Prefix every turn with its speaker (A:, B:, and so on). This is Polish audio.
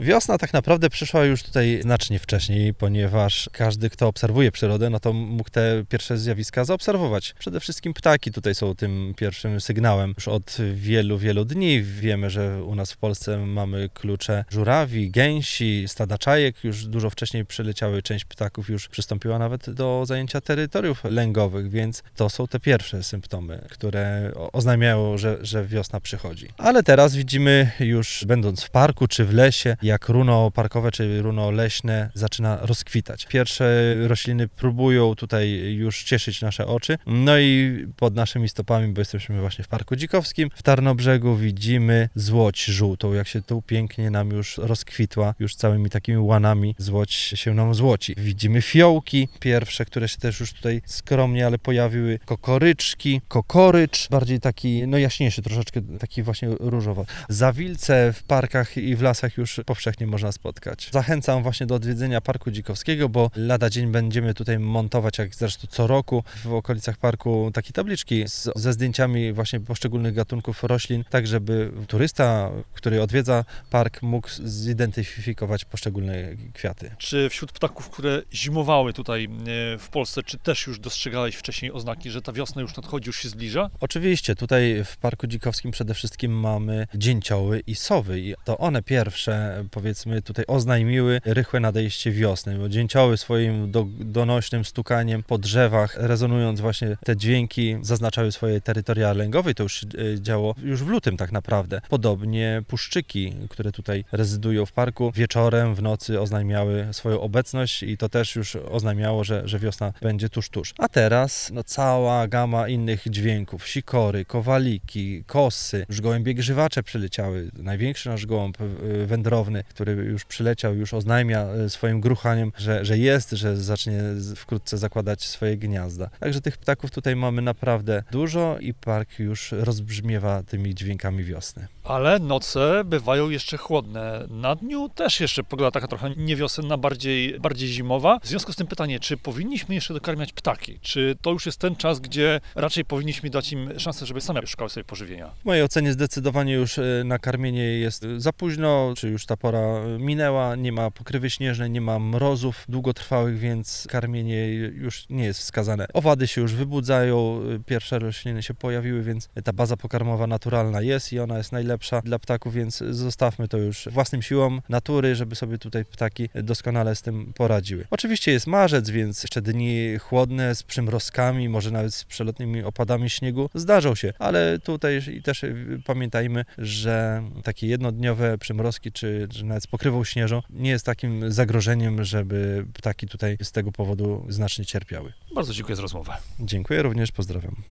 A: Wiosna tak naprawdę przyszła już tutaj znacznie wcześniej, ponieważ każdy, kto obserwuje przyrodę, no to mógł te pierwsze zjawiska zaobserwować. Przede wszystkim ptaki tutaj są tym pierwszym sygnałem. Już od wielu, wielu dni wiemy, że u nas w Polsce mamy klucze żurawi, gęsi, stada czajek. Już dużo wcześniej przyleciały, część ptaków już przystąpiła nawet do zajęcia terytoriów lęgowych, więc to są te pierwsze symptomy, które oznajmiają, że wiosna przychodzi. Ale teraz widzimy już, będąc w parku czy w lesie, jak runo parkowe czy runo leśne zaczyna rozkwitać. Pierwsze rośliny próbują tutaj już cieszyć nasze oczy. No i pod naszymi stopami, bo jesteśmy właśnie w Parku Dzikowskim, w Tarnobrzegu widzimy złoć żółtą, jak się tu pięknie nam już rozkwitła, już całymi takimi łanami złoć się nam złoci. Widzimy fiołki pierwsze, które się też już tutaj skromnie, ale pojawiły, kokoryczki, kokorycz, bardziej taki, no jaśniejszy troszeczkę, taki właśnie różowy. Zawilce w parkach i w lasach już powszechnie można spotkać. Zachęcam właśnie do odwiedzenia Parku Dzikowskiego, bo lada dzień będziemy tutaj montować, jak zresztą co roku, w okolicach parku takie tabliczki ze zdjęciami właśnie poszczególnych gatunków roślin, tak żeby turysta, który odwiedza park, mógł zidentyfikować poszczególne kwiaty.
B: Czy wśród ptaków, które zimowały tutaj w Polsce, czy też już dostrzegałeś wcześniej oznaki, że ta wiosna już nadchodzi, już się zbliża?
A: Oczywiście, tutaj w Parku Dzikowskim przede wszystkim mamy dzięcioły i sowy i to one pierwsze, powiedzmy, tutaj oznajmiły rychłe nadejście wiosny, bo dzięcioły swoim donośnym stukaniem po drzewach, rezonując właśnie te dźwięki, zaznaczały swoje terytoria lęgowe i to już się działo już w lutym tak naprawdę. Podobnie puszczyki, które tutaj rezydują w parku, wieczorem, w nocy oznajmiały swoją obecność i to też już oznajmiało, że wiosna będzie tuż. A teraz no, cała gama innych dźwięków, sikory, kowaliki, kosy, już gołębie grzywacze przyleciały. Największy nasz gołąb wędrowny, który już przyleciał, już oznajmia swoim gruchaniem, że jest, że zacznie wkrótce zakładać swoje gniazda. Także tych ptaków tutaj mamy naprawdę dużo i park już rozbrzmiewa tymi dźwiękami wiosny.
B: Ale noce bywają jeszcze chłodne. Na dniu też jeszcze pogoda taka trochę nie wiosenna, bardziej zimowa. W związku z tym pytanie, czy powinniśmy jeszcze dokarmiać ptaki? Czy to już jest ten czas, gdzie raczej powinniśmy dać im szansę, żeby same szukały sobie pożywienia?
A: W mojej ocenie zdecydowanie już na karmienie jest za późno, czy już ta pora minęła, nie ma pokrywy śnieżnej, nie ma mrozów długotrwałych, więc karmienie już nie jest wskazane. Owady się już wybudzają, pierwsze rośliny się pojawiły, więc ta baza pokarmowa naturalna jest i ona jest najlepsza dla ptaków, więc zostawmy to już własnym siłom natury, żeby sobie tutaj ptaki doskonale z tym poradziły. Oczywiście jest marzec, więc jeszcze dni chłodne z przymrozkami, może nawet z przelotnymi opadami śniegu zdarzą się, ale tutaj też pamiętajmy, że takie jednodniowe przymrozki, czy nawet z pokrywą śnieżą nie jest takim zagrożeniem, żeby ptaki tutaj z tego powodu znacznie cierpiały.
B: Bardzo dziękuję za rozmowę.
A: Dziękuję również, pozdrawiam.